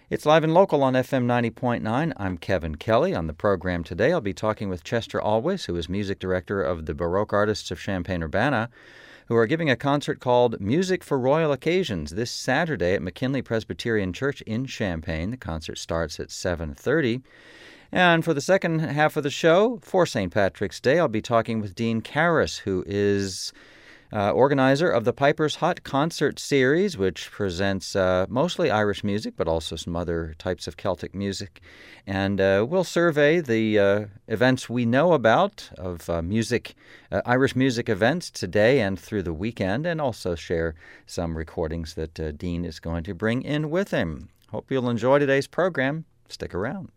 It's live and local on FM 90.9. I'm Kevin Kelly. On the program today, I'll be talking with Chester Always, who is music director of the Baroque Artists of Champaign-Urbana, who are giving a concert called Music for Royal Occasions this Saturday at McKinley Presbyterian Church in Champaign. The concert starts at 7:30. And for the second half of the show, for St. Patrick's Day, I'll be talking with Dean Karras, who is organizer of the Piper's Hut Concert Series, which presents mostly Irish music, but also some other types of Celtic music. And we'll survey the events we know about of Irish music events today and through the weekend, and also share some recordings that Dean is going to bring in with him. Hope you'll enjoy today's program. Stick around.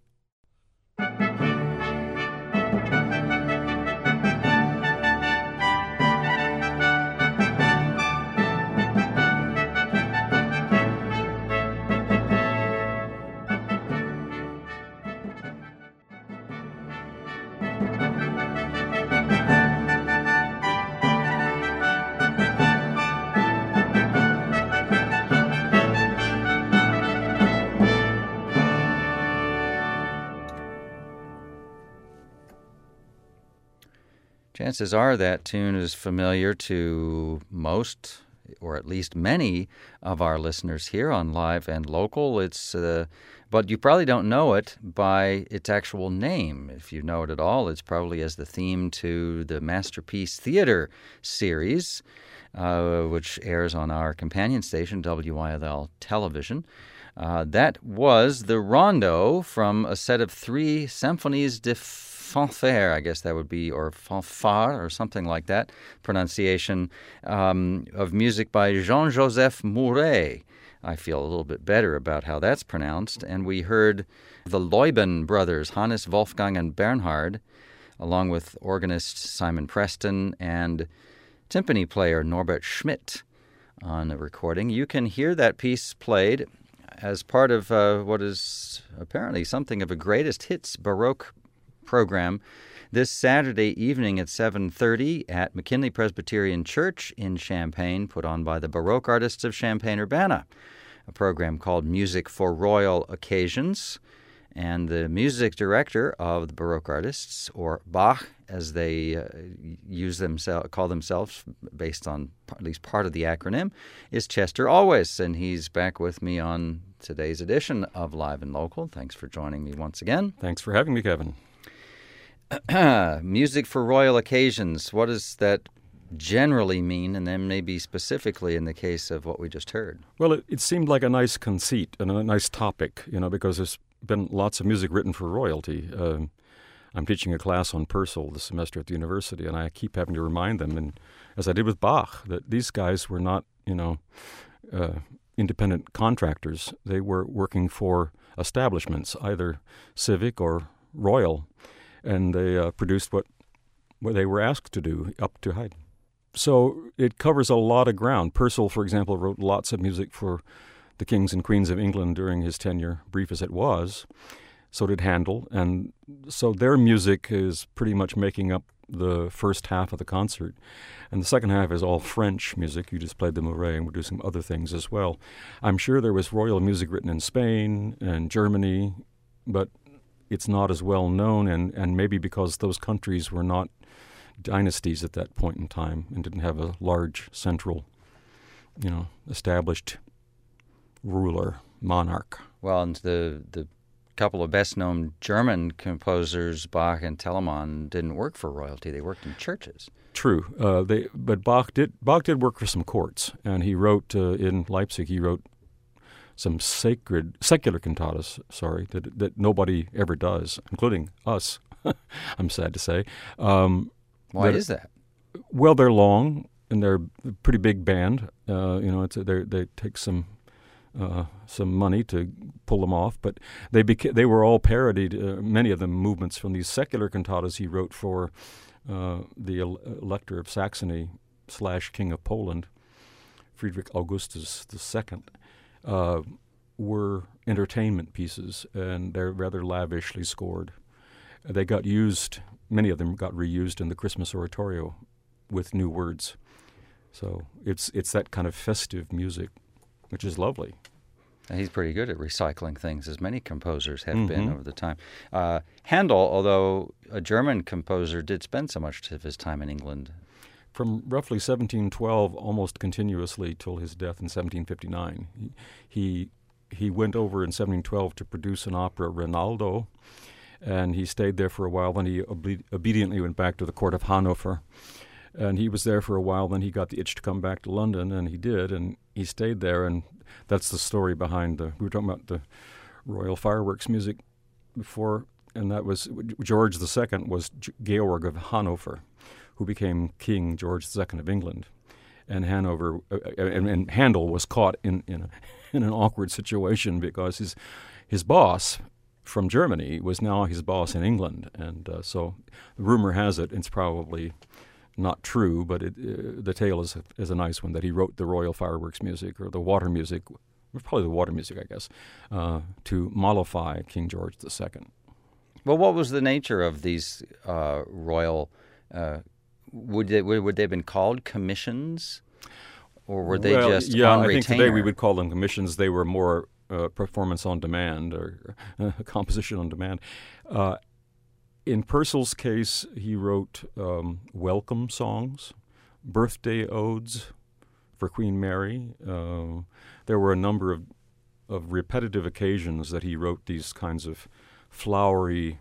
Chances are that tune is familiar to most, or at least many, of our listeners here on Live and Local. But you probably don't know it by its actual name. If you know it at all, it's probably as the theme to the Masterpiece Theater series, which airs on our companion station, WILL Television. That was the rondo from a set of 3 symphonies de fanfare, I guess that would be, or fanfare, or something like that, pronunciation, of music by Jean-Joseph Mouret. I feel a little bit better about how that's pronounced. And we heard the Leuben brothers, Hannes, Wolfgang, and Bernhard, along with organist Simon Preston and timpani player Norbert Schmidt on a recording. You can hear that piece played as part of what is apparently something of a greatest hits Baroque program this Saturday evening at 7:30 at McKinley Presbyterian Church in Champaign, put on by the Baroque Artists of Champaign-Urbana, a program called Music for Royal Occasions. And the music director of the Baroque Artists, or Bach, as they call themselves, based on at least part of the acronym, is Chester Always. And he's back with me on today's edition of Live and Local. Thanks for joining me once again. Thanks for having me, Kevin. Music for Royal Occasions. What does that generally mean, and then maybe specifically in the case of what we just heard? Well, it seemed like a nice conceit and a nice topic, because there's been lots of music written for royalty. I'm teaching a class on Purcell this semester at the university, and I keep having to remind them, and as I did with Bach, that these guys were not, independent contractors. They were working for establishments, either civic or royal, and they produced what they were asked to do up to Haydn. So it covers a lot of ground. Purcell, for example, wrote lots of music for the kings and queens of England during his tenure, brief as it was. So did Handel. And so their music is pretty much making up the first half of the concert. And the second half is all French music. You just played the Mouret, and we'll do some other things as well. I'm sure there was royal music written in Spain and Germany, but it's not as well known, and maybe because those countries were not dynasties at that point in time and didn't have a large central, established ruler, monarch. Well, and the couple of best-known German composers, Bach and Telemann, didn't work for royalty. They worked in churches. True. But Bach did work for some courts, and he wrote, in Leipzig, he wrote some secular cantatas, that nobody ever does, including us, I'm sad to say. Why is that? Well, they're long, and they're a pretty big band. They take some money to pull them off, but they were all parodied, many of them movements from these secular cantatas he wrote for the Elector of Saxony / King of Poland, Friedrich Augustus II. Were entertainment pieces, and they're rather lavishly scored. They got used, many of them got reused in the Christmas oratorio with new words. So it's that kind of festive music, which is lovely. He's pretty good at recycling things, as many composers have been over the time. Handel, although a German composer, did spend so much of his time in England. From roughly 1712 almost continuously till his death in 1759. He went over in 1712 to produce an opera, Rinaldo, and he stayed there for a while. Then he obediently went back to the court of Hanover, and he was there for a while. Then he got the itch to come back to London, and he did, and he stayed there, and that's the story behind we were talking about the royal fireworks music before, and that was George II was Georg of Hanover, who became King George II of England, and Hanover and Handel was caught in an awkward situation because his boss from Germany was now his boss in England, and so the rumor has it, it's probably not true, but the tale is a nice one, that he wrote the royal fireworks music or the water music, probably the water music, I guess, to mollify King George II. Well, what was the nature of these royal? Would they have been called commissions, or were they just on I retainer? think today we would call them commissions. They were more performance on demand or composition on demand. In Purcell's case, he wrote welcome songs, birthday odes for Queen Mary. There were a number of repetitive occasions that he wrote these kinds of flowery,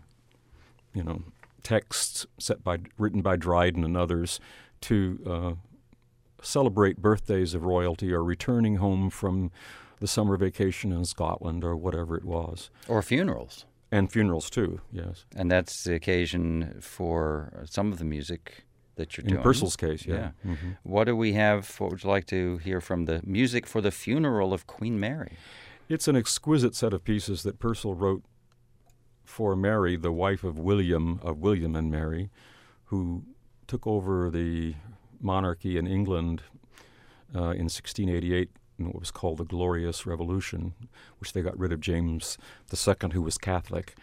texts written by Dryden and others to celebrate birthdays of royalty or returning home from the summer vacation in Scotland or whatever it was. Or funerals. And funerals, too, yes. And that's the occasion for some of the music that you're doing. In Purcell's case, yeah. Mm-hmm. What do we have? What would you like to hear from the music for the funeral of Queen Mary? It's an exquisite set of pieces that Purcell wrote for Mary, the wife of William and Mary, who took over the monarchy in England in 1688 in what was called the Glorious Revolution, which they got rid of James II, who was Catholic.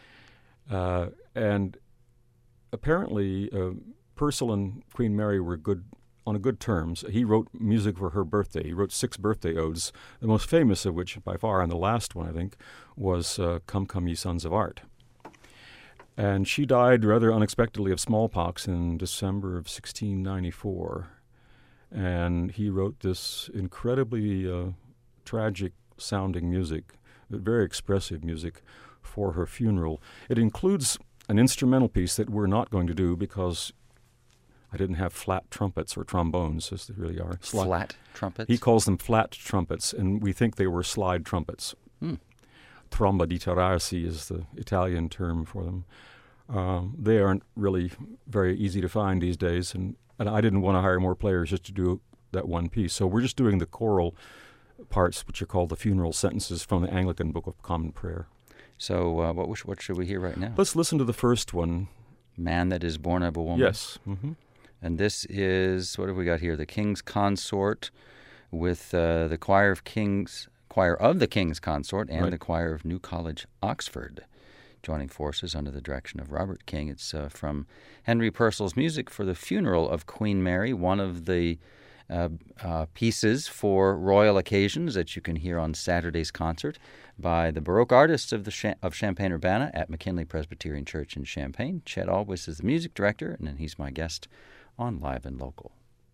And apparently Purcell and Queen Mary were on good terms. He wrote music for her birthday. He wrote 6 birthday odes, the most famous of which, by far, and the last one, I think, was Come, Come, Ye Sons of Art. And she died rather unexpectedly of smallpox in December of 1694. And he wrote this incredibly tragic-sounding music, very expressive music, for her funeral. It includes an instrumental piece that we're not going to do because I didn't have flat trumpets or trombones, as they really are. Flat trumpets? He calls them flat trumpets, and we think they were slide trumpets. Tromba di terrazzi is the Italian term for them. They aren't really very easy to find these days, and I didn't want to hire more players just to do that one piece. So we're just doing the choral parts, which are called the funeral sentences from the Anglican Book of Common Prayer. So what should we hear right now? Let's listen to the first one. Man That Is Born of a Woman. Yes. Mm-hmm. And this is, what have we got here? The King's Consort with the Choir of the King's Consort and the Choir of New College, Oxford, joining forces under the direction of Robert King. It's from Henry Purcell's Music for the Funeral of Queen Mary, one of the pieces for royal occasions that you can hear on Saturday's concert by the Baroque artists of Champaign-Urbana at McKinley Presbyterian Church in Champaign. Chet Alwis is the music director, and then he's my guest on Live and Local.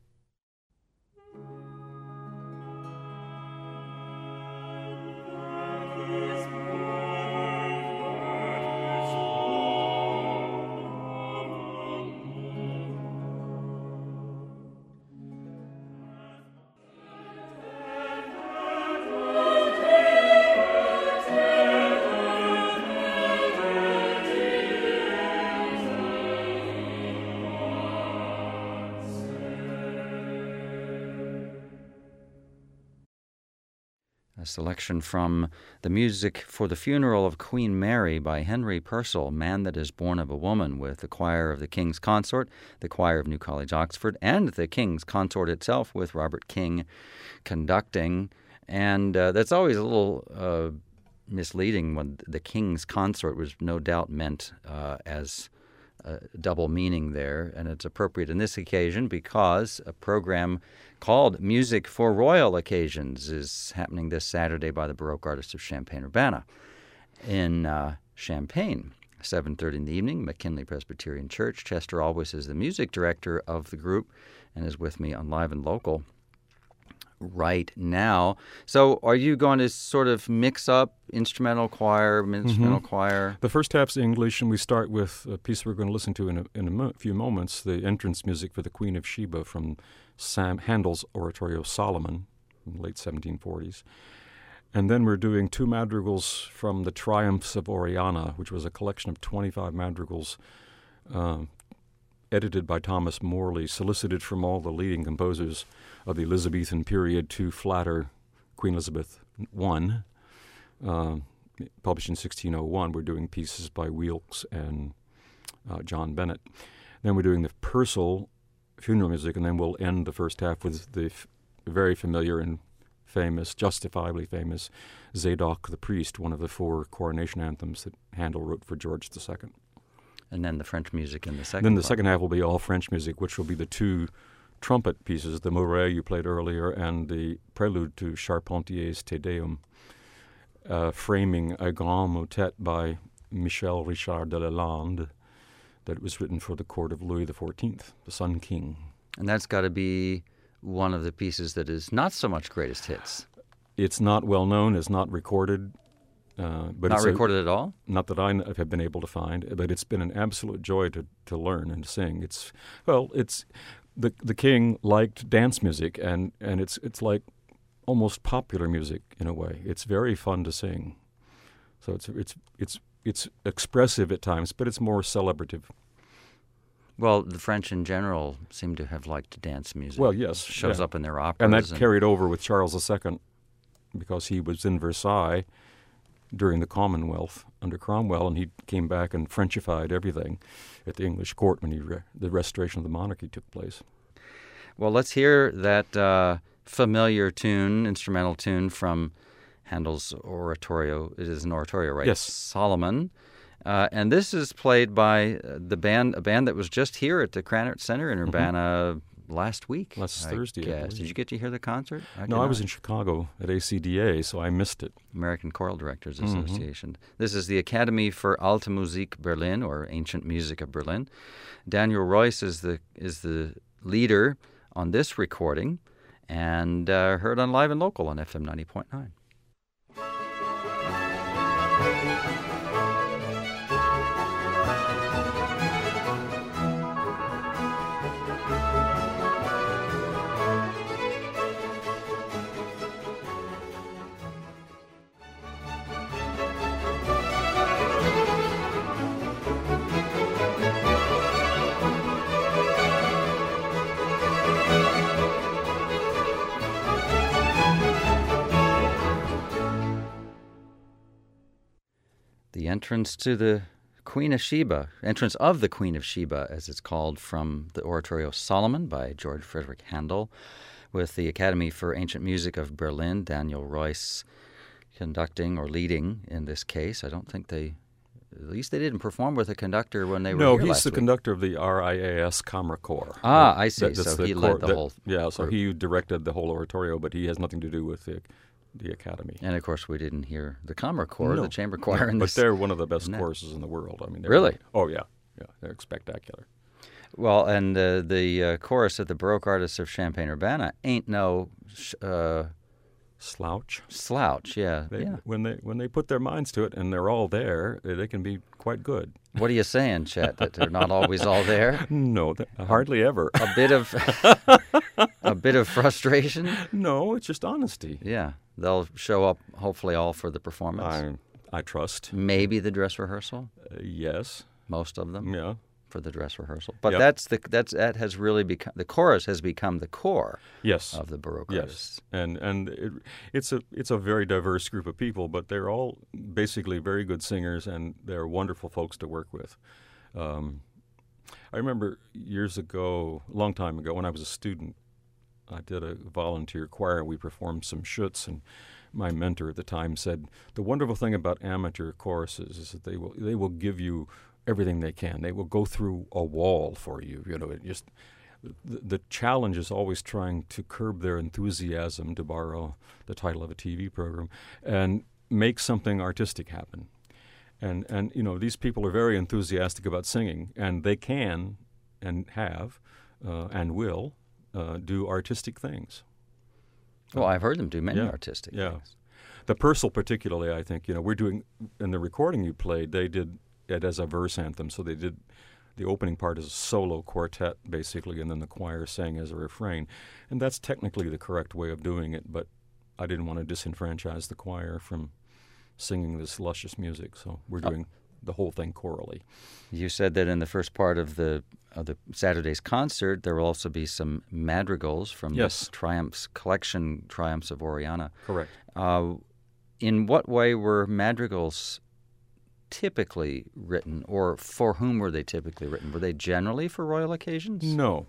A selection from the Music for the Funeral of Queen Mary by Henry Purcell, Man That Is Born of a Woman, with the Choir of the King's Consort, the Choir of New College, Oxford, and the King's Consort itself with Robert King conducting. And that's always a little misleading when the King's Consort was no doubt meant as double meaning there, and it's appropriate in this occasion because a program called Music for Royal Occasions is happening this Saturday by the Baroque Artists of Champaign-Urbana in Champaign, 7:30 in the evening, McKinley Presbyterian Church. Chester Always is the music director of the group and is with me on Live and Local right now. So are you going to sort of mix up instrumental choir, choir? The first half's English, and we start with a piece we're going to listen to in a few moments, the entrance music for the Queen of Sheba from Handel's oratorio Solomon in the late 1740s. And then we're doing 2 madrigals from the Triumphs of Oriana, which was a collection of 25 madrigals edited by Thomas Morley, solicited from all the leading composers of the Elizabethan period to flatter Queen Elizabeth I, published in 1601. We're doing pieces by Weelkes and John Bennett. Then we're doing the Purcell funeral music, and then we'll end the first half with the very familiar and famous, justifiably famous, Zadok the Priest, one of the 4 coronation anthems that Handel wrote for George II. And then the French music in the second Then the part. second half will be all French music, which will be the 2 trumpet pieces, the Mouret you played earlier and the prelude to Charpentier's Te Deum, framing a grand motet by Michel Richard de Lalande that was written for the court of Louis XIV, the Sun King. And that's got to be one of the pieces that is not so much greatest hits. It's not well known, it's not recorded. But not recorded at all? Not that I have been able to find, but it's been an absolute joy to learn and to sing. It's the king liked dance music, and it's like almost popular music in a way. It's very fun to sing. So it's expressive at times, but it's more celebrative. Well, the French in general seem to have liked dance music. Well, yes. Shows up in their operas. And that carried over with Charles II because he was in Versailles during the Commonwealth under Cromwell, and he came back and Frenchified everything at the English court when the restoration of the monarchy took place. Well, let's hear that familiar tune, instrumental tune from Handel's oratorio. It is an oratorio, right? Yes. Solomon. And this is played by a band that was just here at the Krannert Center in Urbana last Thursday. Did you get to hear the concert? I was in Chicago at ACDA, so I missed it. American Choral Directors Association. This is the Academy for Alte Musik Berlin, or Ancient Music of Berlin. Daniel Royce is the leader on this recording, and heard on Live and Local on FM 90.9. The entrance to the Queen of Sheba, entrance of the Queen of Sheba, as it's called, from the oratorio Solomon by George Frederick Handel, with the Academy for Ancient Music of Berlin, Daniel Royce, conducting or leading in this case. I don't think at least they didn't perform with a conductor when they were here last week. No, he's the conductor of the RIAS Kammerchor. Ah, I see. So he led the whole... Yeah, so he directed the whole oratorio, but he has nothing to do with the Academy. And, of course, we didn't hear the Kammerchor, the chamber choir. But they're one of the best choruses in the world. I mean, really? Oh, yeah. Yeah, they're spectacular. Well, and the chorus at the Baroque Artists of Champaign-Urbana ain't no... Slouch, yeah. When they put their minds to it and they're all there, they can be quite good. What are you saying, Chet? That they're not always all there? No, hardly ever. A bit of frustration? No, it's just honesty. Yeah, they'll show up hopefully all for the performance. I trust. Maybe the dress rehearsal. Yes, most of them. Yeah. For the dress rehearsal, but that has really become, the chorus has become the core of the Baroque artists. And it's a very diverse group of people, but they're all basically very good singers, and they're wonderful folks to work with. I remember years ago, a long time ago, when I was a student, I did a volunteer choir. We performed some schutz, and my mentor at the time said, the wonderful thing about amateur choruses is that they will give you everything they can. They will go through a wall for you. It just the challenge is always trying to curb their enthusiasm, to borrow the title of a TV program, and make something artistic happen. And these people are very enthusiastic about singing, and they can and have and will do artistic things. Well, I've heard them do many artistic things. The Purcell particularly, I think, we're doing, in the recording you played, they did it as a verse anthem. So they did the opening part as a solo quartet, basically, and then the choir sang as a refrain. And that's technically the correct way of doing it, but I didn't want to disenfranchise the choir from singing this luscious music, so we're doing the whole thing chorally. You said that in the first part of the Saturday's concert, there will also be some madrigals from the Triumphs collection, Triumphs of Oriana. Correct. In what way were madrigals typically written, or for whom were they typically written? Were they generally for royal occasions? No.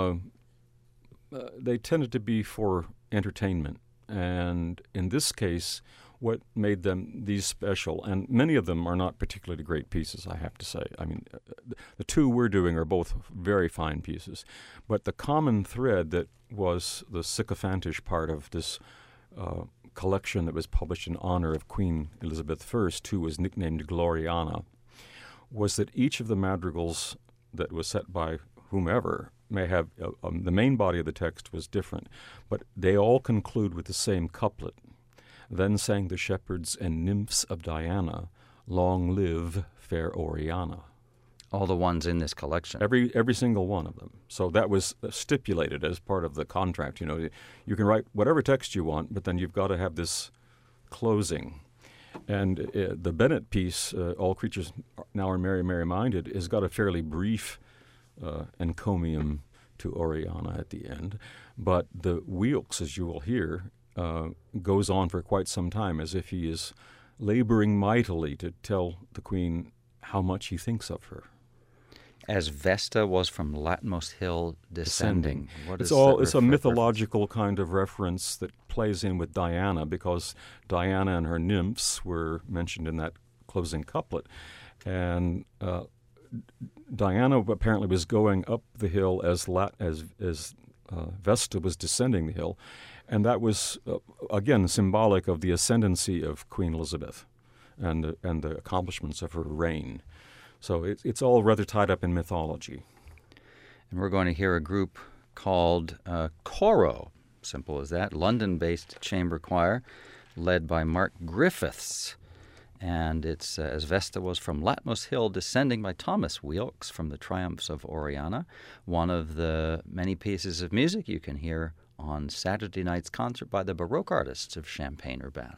They tended to be for entertainment, and in this case, what made them these special, and many of them are not particularly great pieces, I have to say. I mean, the two we're doing are both very fine pieces, but the common thread that was the sycophantish part of this collection that was published in honor of Queen Elizabeth I, who was nicknamed Gloriana, was that each of the madrigals that was set by whomever may have, the main body of the text was different, but they all conclude with the same couplet. Then sang the shepherds and nymphs of Diana, long live fair Oriana. All the ones in this collection. Every single one of them. So that was stipulated as part of the contract. You can write whatever text you want, but then you've got to have this closing. And the Bennett piece, All Creatures Now Are Merry, Merry Minded, has got a fairly brief encomium to Oriana at the end. But the Wilkes, as you will hear, goes on for quite some time, as if he is laboring mightily to tell the Queen how much he thinks of her. As Vesta was from Latmos Hill descending. It's a mythological kind of reference that plays in with Diana, because Diana and her nymphs were mentioned in that closing couplet. And Diana apparently was going up the hill as Vesta was descending the hill. And that was, again, symbolic of the ascendancy of Queen Elizabeth and the accomplishments of her reign. So it's all rather tied up in mythology. And we're going to hear a group called Coro, simple as that, London-based chamber choir led by Mark Griffiths. And it's As Vesta Was from Latmos Hill descending by Thomas Weelkes from the Triumphs of Oriana, one of the many pieces of music you can hear on Saturday night's concert by the Baroque artists of Champaign-Urbana.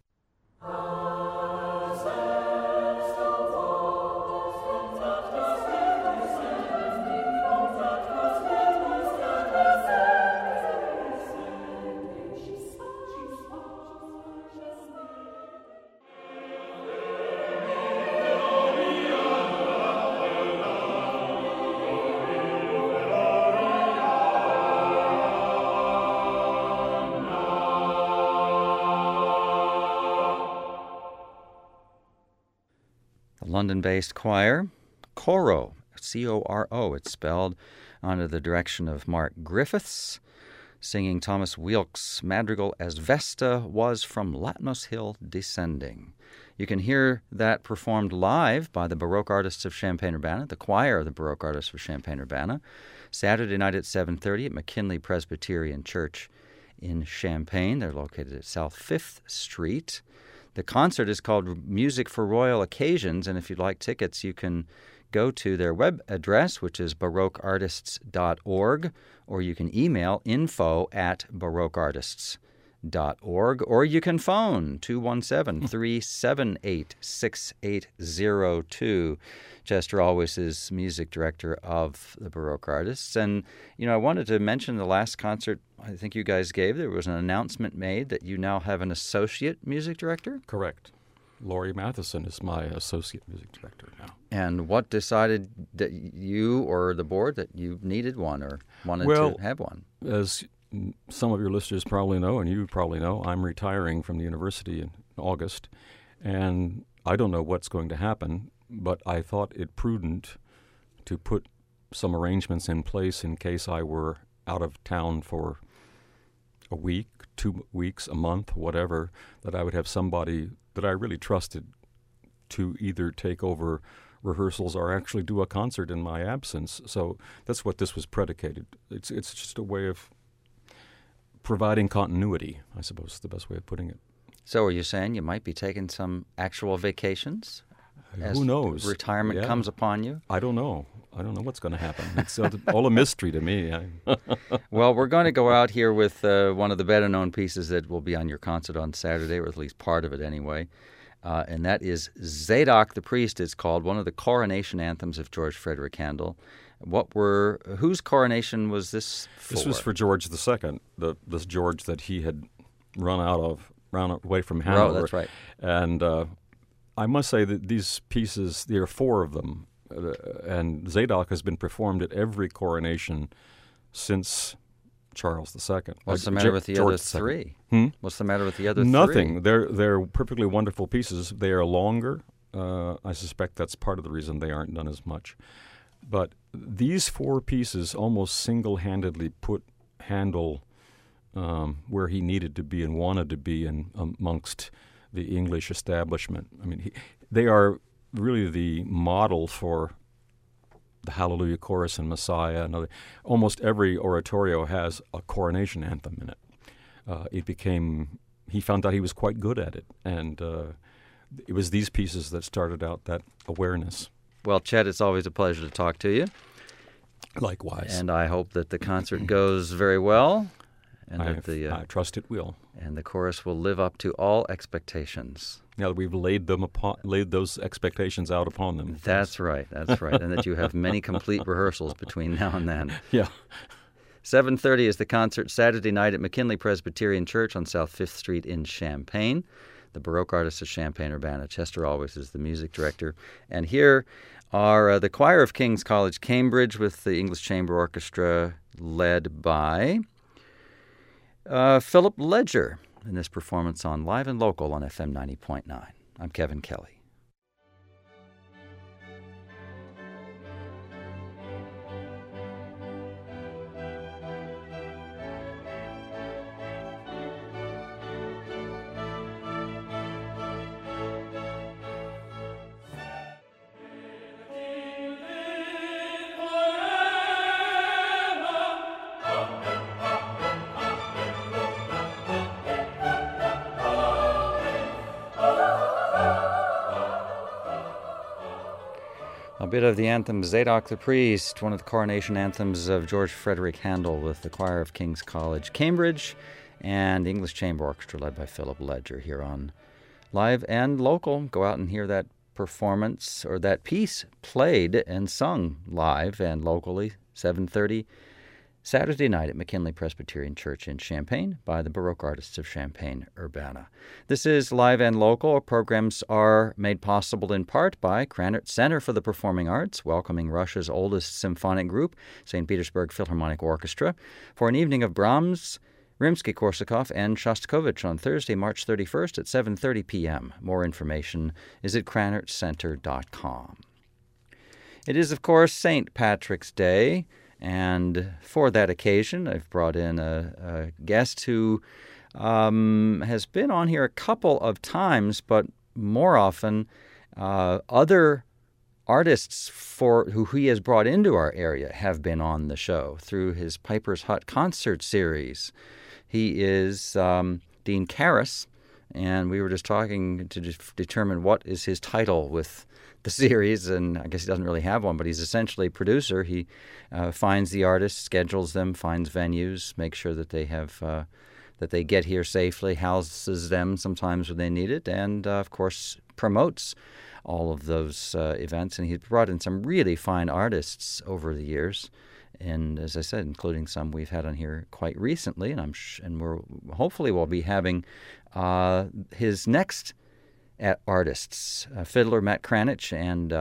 London-based choir, Coro, C-O-R-O. It's spelled under the direction of Mark Griffiths, singing Thomas Weelkes' madrigal As Vesta Was from Latmos Hill Descending. You can hear that performed live by the Baroque artists of Champaign-Urbana, the choir of the Baroque artists of Champaign-Urbana, Saturday night at 7:30 at McKinley Presbyterian Church in Champaign. They're located at South 5th Street. The concert is called Music for Royal Occasions, and if you'd like tickets, you can go to their web address, which is baroqueartists.org, or you can email info@baroqueartists.org, or you can phone 217-378-6802. Chester Always is music director of the Baroque Artists. And, I wanted to mention the last concert I think you guys gave. There was an announcement made that you now have an associate music director? Correct. Laurie Matheson is my associate music director now. And what decided that you or the board that you needed one or wanted to have one? As some of your listeners probably know, and you probably know, I'm retiring from the university in August, and I don't know what's going to happen. but I thought it prudent to put some arrangements in place in case I were out of town for a week, 2 weeks, a month, whatever, that I would have somebody that I really trusted to either take over rehearsals or actually do a concert in my absence. So that's what this was predicated. It's just a way of providing continuity, I suppose is the best way of putting it. So are you saying you might be taking some actual vacations? Who knows? Retirement comes upon you? I don't know. I don't know what's going to happen. It's all a mystery to me. Well, we're going to go out here with one of the better-known pieces that will be on your concert on Saturday, or at least part of it anyway, and that is Zadok the Priest, it's called, one of the coronation anthems of George Frederick Handel. Whose coronation was this for? This was for George II, this George that he had run away from Hanover. Oh, that's right. And I must say that these pieces, there are 4 of them, and Zadok has been performed at every coronation since Charles II. What's the matter with the other 3? What's the matter with the other 3? Nothing. They're perfectly wonderful pieces. They are longer. I suspect that's part of the reason they aren't done as much. But these 4 pieces almost single-handedly put Handel where he needed to be and wanted to be amongst the English establishment. I mean, they are really the model for the Hallelujah Chorus and Messiah. And almost every oratorio has a coronation anthem in it. He found out he was quite good at it, and it was these pieces that started out that awareness. Well, Chet, it's always a pleasure to talk to you. Likewise. And I hope that the concert goes very well. And I trust it will. And the chorus will live up to all expectations. Now that we've laid those expectations out upon them. That's right. And that you have many complete rehearsals between now and then. Yeah. 7:30 is the concert Saturday night at McKinley Presbyterian Church on South 5th Street in Champaign. The Baroque artists of Champaign-Urbana. Chester Always is the music director. And here are the Choir of King's College, Cambridge, with the English Chamber Orchestra led by Philip Ledger in this performance on Live and Local on FM 90.9. I'm Kevin Kelly. A bit of the anthem Zadok the Priest, one of the coronation anthems of George Frederick Handel with the Choir of King's College, Cambridge, and the English Chamber Orchestra led by Philip Ledger here on Live and Local. Go out and hear that performance or that piece played and sung live and locally, 7:30 Saturday night at McKinley Presbyterian Church in Champaign by the Baroque artists of Champaign-Urbana. This is Live and Local. Our programs are made possible in part by Krannert Center for the Performing Arts, welcoming Russia's oldest symphonic group, St. Petersburg Philharmonic Orchestra, for an evening of Brahms, Rimsky-Korsakov, and Shostakovich on Thursday, March 31st at 7:30 p.m. More information is at krannertcenter.com. It is, of course, St. Patrick's Day. And for that occasion, I've brought in a guest who has been on here a couple of times, but more often other artists who he has brought into our area have been on the show through his Piper's Hut concert series. He is Dean Karras, and we were just talking to determine what is his title with the series, and I guess he doesn't really have one, but he's essentially a producer. He finds the artists, schedules them, finds venues, makes sure that they have that they get here safely, houses them sometimes when they need it, and of course promotes all of those events. And he's brought in some really fine artists over the years, and as I said, including some we've had on here quite recently, and we're hopefully we'll be having his next artists, fiddler Matt Kranich and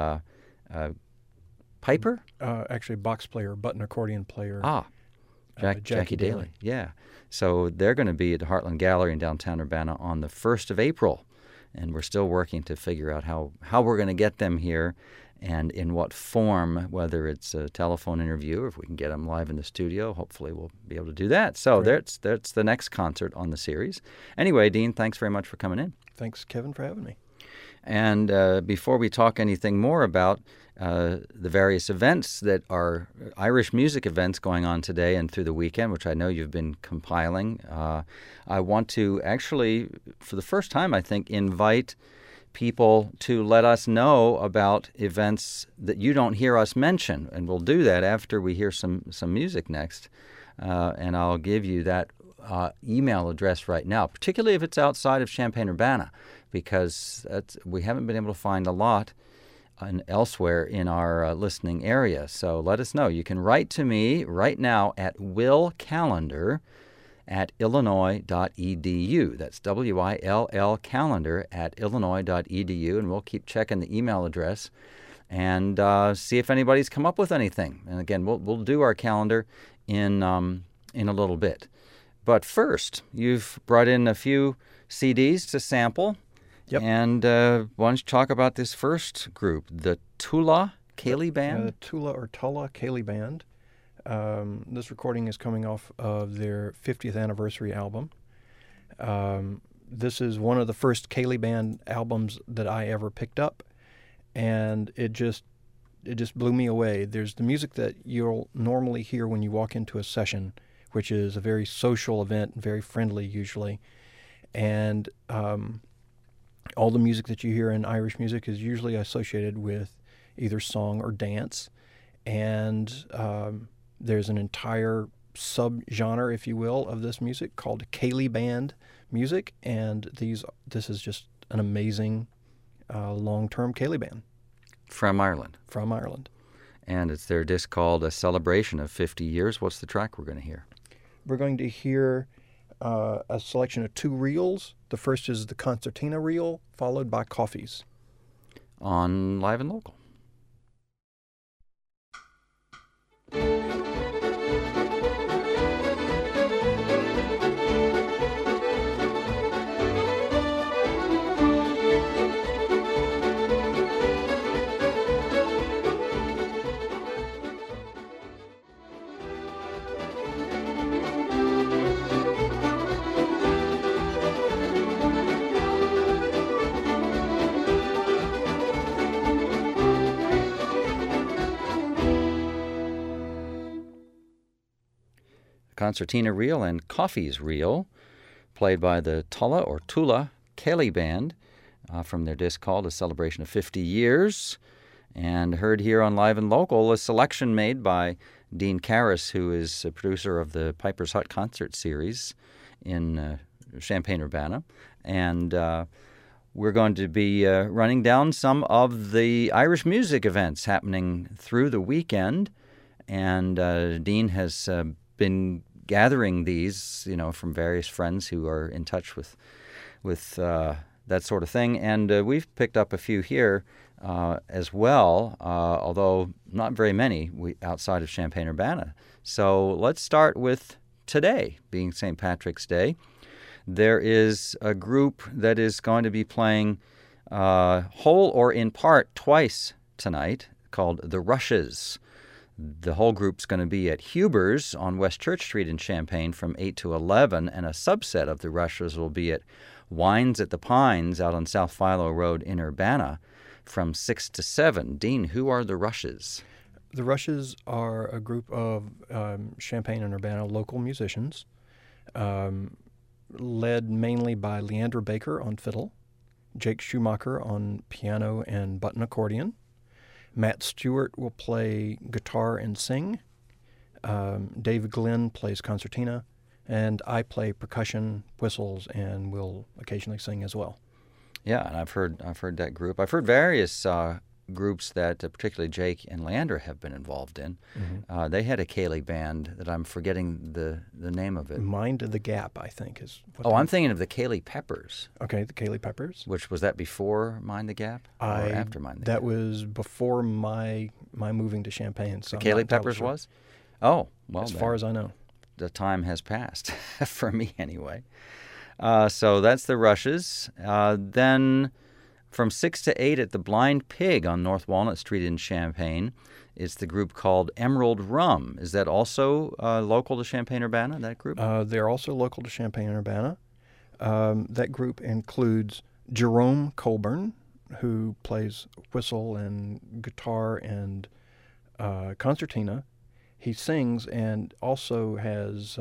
piper? Actually, box player, button accordion player. Jackie Daly. Yeah. So they're going to be at the Heartland Gallery in downtown Urbana on the 1st of April. and we're still working to figure out how we're going to get them here and in what form, whether it's a telephone interview or if we can get them live in the studio. Hopefully we'll be able to do that. So that's the next concert on the series. Anyway, Dean, thanks very much for coming in. Thanks, Kevin, for having me. And before we talk anything more about the various events that are Irish music events going on today and through the weekend, which I know you've been compiling, I want to actually, for the first time, I think, invite people to let us know about events that you don't hear us mention. And we'll do that after we hear some music next. And I'll give you that email address right now, particularly if it's outside of Champaign-Urbana, because we haven't been able to find a lot elsewhere in our listening area. So let us know. You can write to me right now at willcallender@illinois.edu. That's WILL calendar@illinois.edu, and we'll keep checking the email address and see if anybody's come up with anything. And again, we'll do our calendar in a little bit. But first, you've brought in a few CDs to sample. Yep. And why don't you talk about this first group, the Tulla Ceilidh Band? Tulla or Tulla Ceilidh Band. This recording is coming off of their 50th anniversary album. This is one of the first Ceilidh Band albums that I ever picked up, and it just blew me away. There's the music that you'll normally hear when you walk into a session, which is a very social event, very friendly usually, and all the music that you hear in Irish music is usually associated with either song or dance, and there's an entire subgenre, if you will, of this music called Ceilidh Band music, and this is just an amazing long-term Ceilidh Band. From Ireland. From Ireland. And it's their disc called A Celebration of 50 Years. What's the track we're going to hear? We're going to hear a selection of two reels. The first is the concertina reel, followed by Coffees. On Live and Local. Concertina reel and Coffees reel, played by the Tulla or Tulla Ceilidh Band from their disc called A Celebration of 50 Years, and heard here on Live and Local, a selection made by Dean Karras, who is a producer of the Piper's Hut concert series in Champaign-Urbana, and we're going to be running down some of the Irish music events happening through the weekend, and Dean has been gathering these, from various friends who are in touch with that sort of thing. And we've picked up a few here as well, although not very many outside of Champaign-Urbana. So let's start with today, being St. Patrick's Day. There is a group that is going to be playing whole or in part twice tonight called The Rushes. The whole group's going to be at Huber's on West Church Street in Champaign from 8 to 11, and a subset of The Rushes will be at Wines at the Pines out on South Philo Road in Urbana from 6 to 7. Dean, who are The Rushes? The Rushes are a group of Champaign and Urbana local musicians, led mainly by Leandra Baker on fiddle, Jake Schumacher on piano and button accordion. Matt Stewart will play guitar and sing. Dave Glenn plays concertina, and I play percussion, whistles, and will occasionally sing as well. Yeah, and I've heard that group. I've heard various groups that particularly Jake and Leandra have been involved in. Mm-hmm. They had a Ceilidh Band that I'm forgetting the name of it. Mind the Gap, I think, is what I'm thinking of the Ceilidh Peppers. Okay, the Ceilidh Peppers. Which was that before Mind the Gap or after Mind the Gap? That was before my moving to Champaign. So the Ceilidh Peppers sure. Was? Oh, well, as far as I know. The time has passed, for me anyway. So that's the Rushes. Then from 6 to 8 at the Blind Pig on North Walnut Street in Champaign, it's the group called Emerald Rum. Is that also local to Champaign-Urbana, that group? They're also local to Champaign-Urbana. That group includes Jerome Colburn, who plays whistle and guitar and concertina. He sings and also has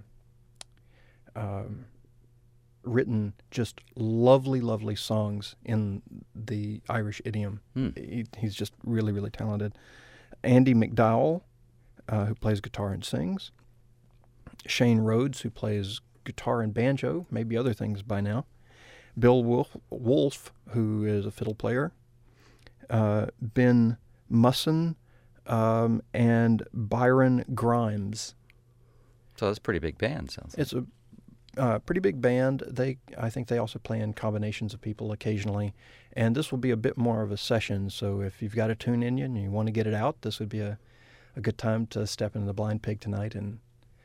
written just lovely, lovely songs in the Irish idiom. He's just really, really talented. Andy McDowell, who plays guitar and sings. Shane Rhodes, who plays guitar and banjo, maybe other things by now. Bill Wolf, who is a fiddle player. Ben Musson, and Byron Grimes. So that's a pretty big band, sounds like. It's a pretty big band. I think they also play in combinations of people occasionally. And this will be a bit more of a session, so if you've got a tune in you and you want to get it out, this would be a good time to step into the Blind Pig tonight and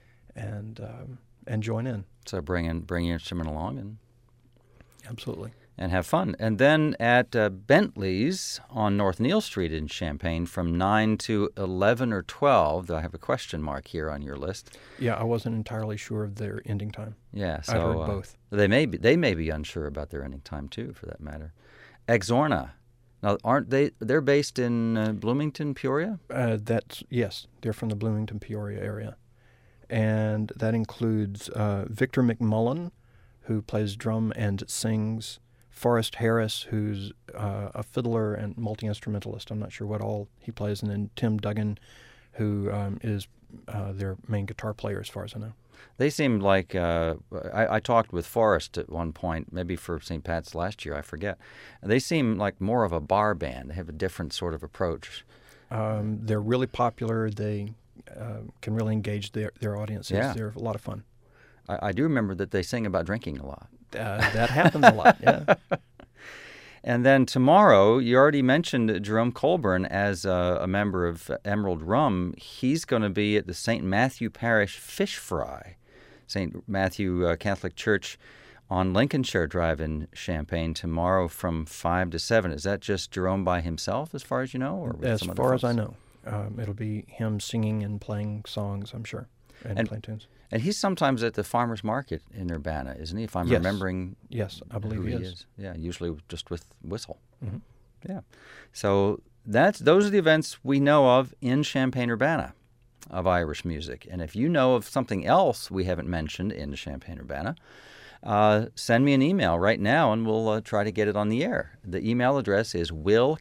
join in. So bring your instrument along and Absolutely. And have fun. And then at Bentley's on North Neal Street in Champaign from 9 to 11 or 12. I have a question mark here on your list. Yeah, I wasn't entirely sure of their ending time. Yeah, so I heard both. They may be unsure about their ending time too, for that matter. Exorna. Now, aren't they? They're based in Bloomington, Peoria. Yes, they're from the Bloomington, Peoria area, and that includes Victor McMullen, who plays drum and sings. Forrest Harris, who's a fiddler and multi-instrumentalist. I'm not sure what all he plays. And then Tim Duggan, who is their main guitar player, as far as I know. They seem like, I talked with Forrest at one point, maybe for St. Pat's last year, I forget. They seem like more of a bar band. They have a different sort of approach. They're really popular. They can really engage their audiences. Yeah. They're a lot of fun. I do remember that they sing about drinking a lot. That happens a lot, yeah. And then tomorrow, you already mentioned Jerome Colburn as a member of Emerald Rum. He's going to be at the St. Matthew Parish Fish Fry, St. Matthew Catholic Church on Lincolnshire Drive in Champaign tomorrow from 5 to 7. Is that just Jerome by himself, as far as you know? Or with as some other far as folks? I know. It'll be him singing and playing songs, I'm sure, and playing tunes. And he's sometimes at the farmer's market in Urbana, isn't he? If I'm Yes. remembering. Yes, I believe who he is. Yeah, usually just with whistle. Mhm. Yeah. So those are the events we know of in Champaign-Urbana of Irish music. And if you know of something else we haven't mentioned in Champaign-Urbana, send me an email right now and we'll try to get it on the air. The email address is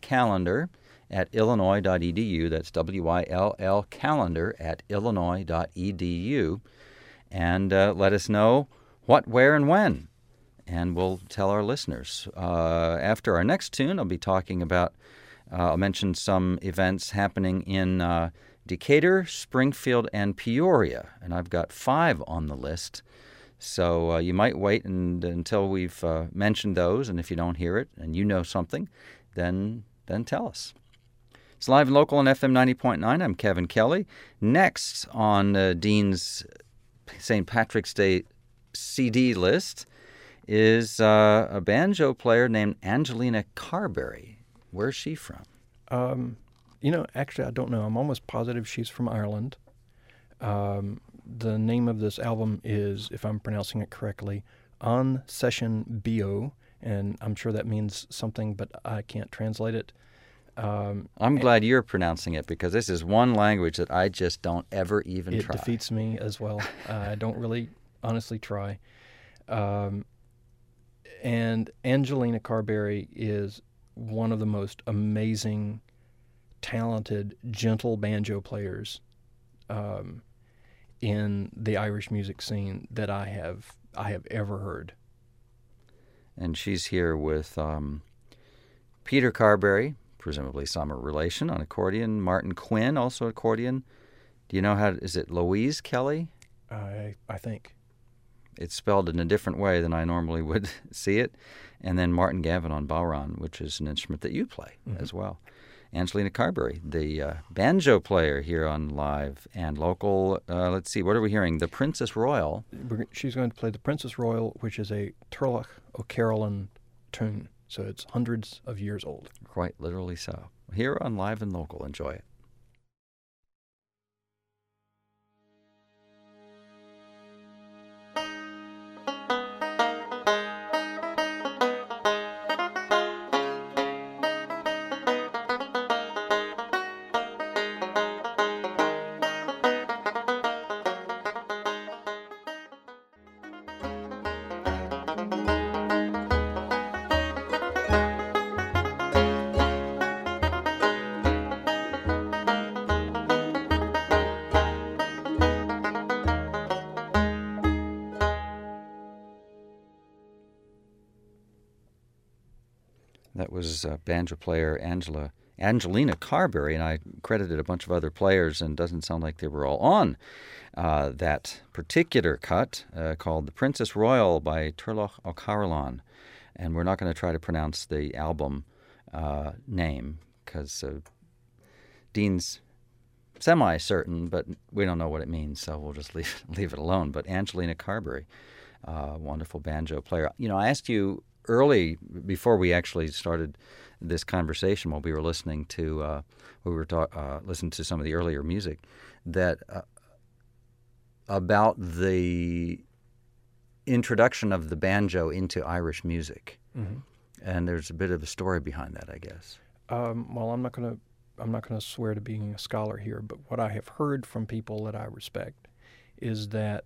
willcallender@illinois.edu. That's WILL calendar@illinois.edu. And let us know what, where, and when. And we'll tell our listeners. After our next tune, I'll be talking about, I'll mention some events happening in Decatur, Springfield, and Peoria. And I've got 5 on the list. So you might wait until we've mentioned those. And if you don't hear it and you know something, then tell us. It's live and local on FM 90.9. I'm Kevin Kelly. Next on Dean's St. Patrick's Day CD list is a banjo player named Angelina Carberry. Where's she from? Actually, I don't know. I'm almost positive she's from Ireland. The name of this album is, if I'm pronouncing it correctly, On Session Bio, and I'm sure that means something, but I can't translate it. I'm glad you're pronouncing it because this is one language that I just don't ever even try. It defeats me as well. I don't really honestly try. And Angelina Carberry is one of the most amazing, talented, gentle banjo players in the Irish music scene that I have ever heard. And she's here with Peter Carberry, presumably some relation, on accordion. Martin Quinn, also accordion. Do you know is it Louise Kelly? I think. It's spelled in a different way than I normally would see it. And then Martin Gavin on bowron, which is an instrument that you play as well. Angelina Carberry, the banjo player here on Live and Local. Let's see, what are we hearing? The Princess Royal. She's going to play the Princess Royal, which is a Turlough O'Carolan tune. So it's hundreds of years old. Quite literally so. Here on Live and Local. Enjoy it. That was banjo player Angelina Carberry, and I credited a bunch of other players, and it doesn't sound like they were all on that particular cut called The Princess Royal by Turlough O'Carolan. And we're not going to try to pronounce the album name because Dean's semi-certain, but we don't know what it means, so we'll just leave it alone. But Angelina Carberry, wonderful banjo player. You know, I asked you early, before we actually started this conversation, while we were listening to listening to some of the earlier music, that about the introduction of the banjo into Irish music, and there's a bit of a story behind that, I guess. Well, I'm not going to swear to being a scholar here, but what I have heard from people that I respect is that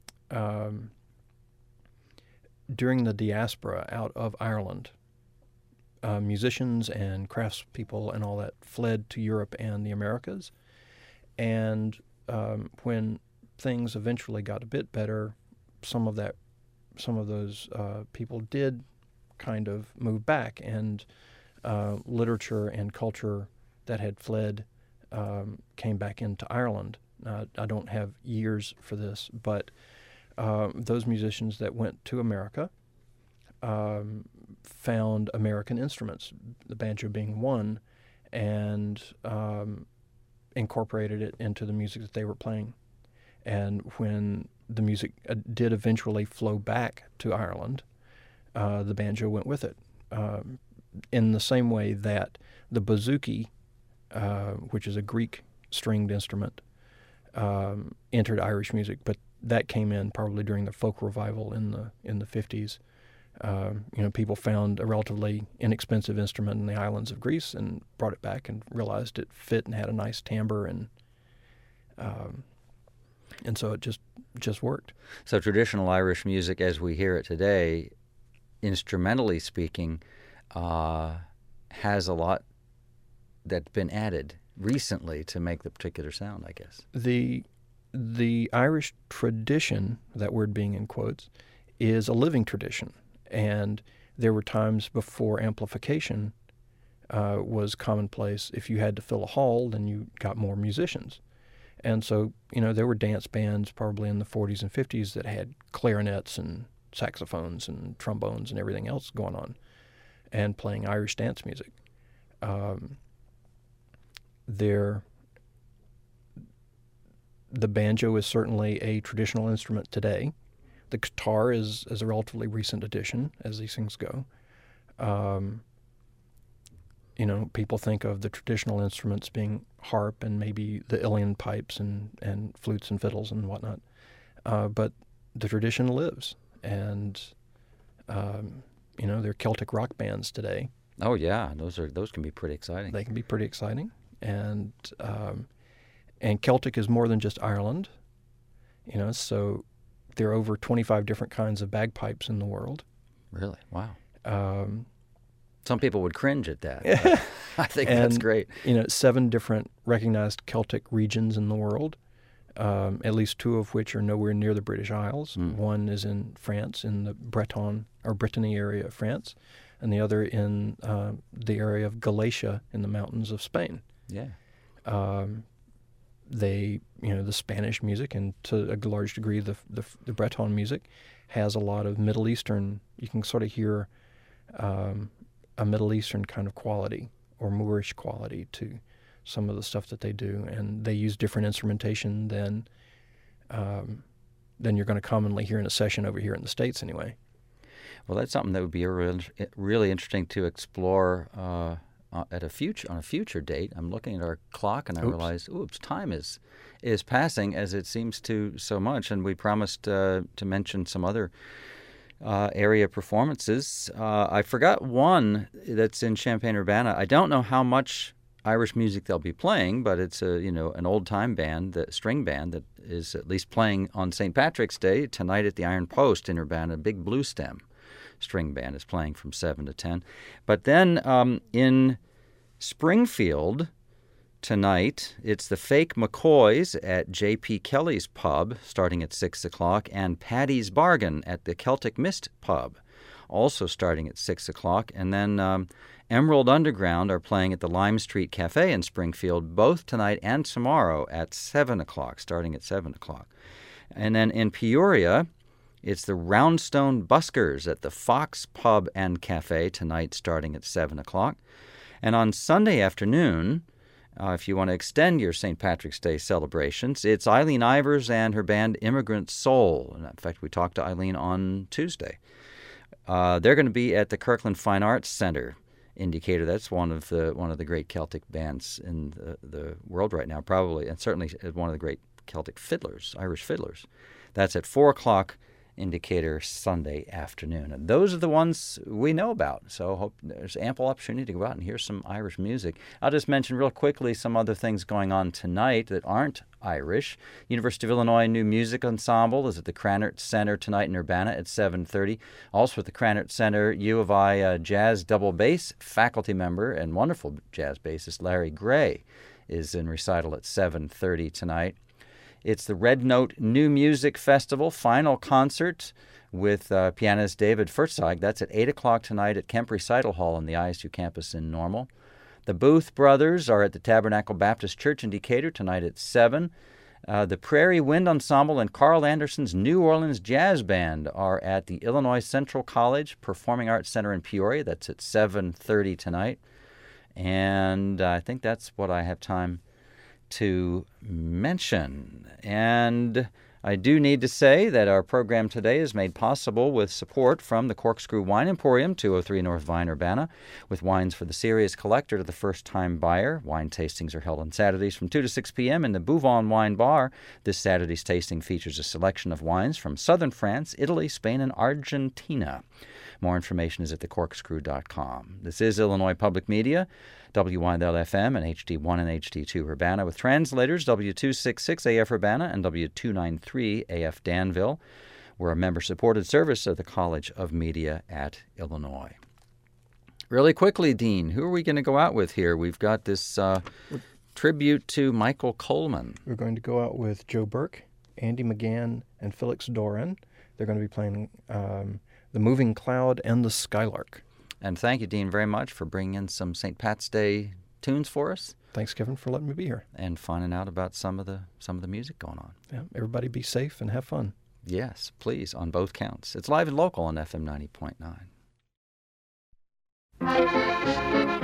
during the diaspora out of Ireland, musicians and craftspeople and all that fled to Europe and the Americas. And when things eventually got a bit better, some of those people did kind of move back, and literature and culture that had fled came back into Ireland. I don't have years for this, but those musicians that went to America found American instruments, the banjo being one, and incorporated it into the music that they were playing. And when the music did eventually flow back to Ireland, the banjo went with it. In the same way that the bouzouki, which is a Greek stringed instrument, entered Irish music, but that came in probably during the folk revival in the 50s. People found a relatively inexpensive instrument in the islands of Greece and brought it back and realized it fit and had a nice timbre, and so it just worked. So traditional Irish music, as we hear it today, instrumentally speaking, has a lot that's been added recently to make the particular sound, I guess. The Irish tradition, that word being in quotes, is a living tradition. And there were times before amplification was commonplace. If you had to fill a hall, then you got more musicians. And so, there were dance bands probably in the 40s and 50s that had clarinets and saxophones and trombones and everything else going on and playing Irish dance music. The banjo is certainly a traditional instrument today. The guitar is a relatively recent addition, as these things go. People think of the traditional instruments being harp and maybe the uilleann pipes and flutes and fiddles and whatnot. But the tradition lives, and there are Celtic rock bands today. Oh yeah, those can be pretty exciting. They can be pretty exciting, and Celtic is more than just Ireland. So there are over 25 different kinds of bagpipes in the world. Really? Wow. Some people would cringe at that. I think that's great. 7 different recognized Celtic regions in the world, at least 2 of which are nowhere near the British Isles. One is in France, in the Brittany area of France, and the other in the area of Galicia in the mountains of Spain. Yeah. The Spanish music, and to a large degree the Breton music, has a lot of Middle Eastern. You can sort of hear a Middle Eastern kind of quality or Moorish quality to some of the stuff that they do, and they use different instrumentation than you're going to commonly hear in a session over here in the States, anyway. Well, that's something that would be really interesting to explore on a future date. I'm looking at our clock and I realize, time is passing, as it seems to so much. And we promised to mention some other area performances. I forgot one that's in Champaign-Urbana. I don't know how much Irish music they'll be playing, but it's an old time band, the string band that is at least playing on St. Patrick's Day tonight at the Iron Post in Urbana. A big blues stem string band is playing from 7 to 10. But then in Springfield tonight, it's the Fake McCoys at J.P. Kelly's Pub starting at 6 o'clock, and Paddy's Bargain at the Celtic Mist Pub also starting at 6 o'clock. And then Emerald Underground are playing at the Lime Street Cafe in Springfield both tonight and tomorrow at 7 o'clock, starting at 7 o'clock. And then in Peoria, it's the Roundstone Buskers at the Fox Pub and Cafe tonight, starting at 7 o'clock. And on Sunday afternoon, if you want to extend your St. Patrick's Day celebrations, it's Eileen Ivers and her band Immigrant Soul. And in fact, we talked to Eileen on Tuesday. They're going to be at the Kirkland Fine Arts Center. Indicator, that's one of the great Celtic bands in the world right now, probably, and certainly one of the great Celtic fiddlers, Irish fiddlers. That's at 4 o'clock. Indicator Sunday afternoon. And those are the ones we know about. So I hope there's ample opportunity to go out and hear some Irish music. I'll just mention real quickly some other things going on tonight that aren't Irish. University of Illinois New Music Ensemble is at the Krannert Center tonight in Urbana at 7:30. Also at the Krannert Center, U of I jazz double bass faculty member and wonderful jazz bassist Larry Gray is in recital at 7:30 tonight. It's the Red Note New Music Festival final concert with pianist David Furtzog. That's at 8 o'clock tonight at Kemp Recital Hall on the ISU campus in Normal. The Booth Brothers are at the Tabernacle Baptist Church in Decatur tonight at 7. The Prairie Wind Ensemble and Carl Anderson's New Orleans Jazz Band are at the Illinois Central College Performing Arts Center in Peoria. That's at 7:30 tonight. And I think that's what I have time to mention. And I do need to say that our program today is made possible with support from the Corkscrew Wine Emporium, 203 North Vine, Urbana, with wines for the serious collector to the first-time buyer. Wine tastings are held on Saturdays from 2 to 6 p.m. in the Bouvon Wine Bar. This Saturday's tasting features a selection of wines from southern France, Italy, Spain, and Argentina. More information is at thecorkscrew.com. This is Illinois Public Media, WYL-FM and HD1 and HD2 Urbana, with translators W266 AF Urbana and W293 AF Danville. We're a member-supported service of the College of Media at Illinois. Really quickly, Dean, who are we going to go out with here? We've got this tribute to Michael Coleman. We're going to go out with Joe Burke, Andy McGann, and Felix Doran. They're going to be playing The Moving Cloud and the Skylark. And thank you, Dean, very much for bringing in some St. Pat's Day tunes for us. Thanks, Kevin, for letting me be here. And finding out about some of the music going on. Yeah, everybody be safe and have fun. Yes, please, on both counts. It's live and local on FM 90.9.